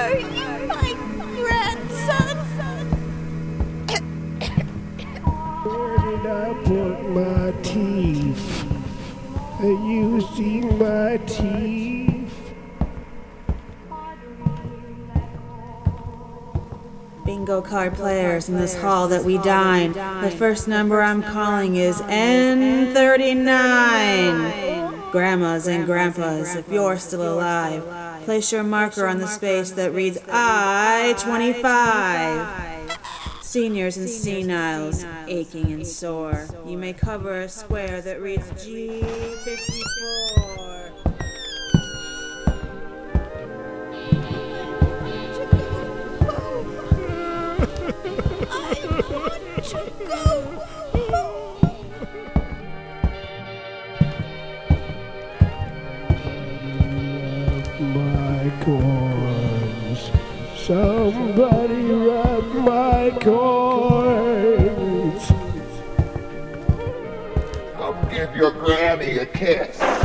Are you my grandson? Where did I put my teeth? You see my teeth? Bingo card players in this hall that we dine. The first number I'm calling is N39. Grandmas and grandpas, if you're still alive, place your marker on the space that reads I-25. Seniors and seniles, aching and sore, you may cover a square that reads G54. My corns. Somebody rub my corns. I'll give your granny a kiss.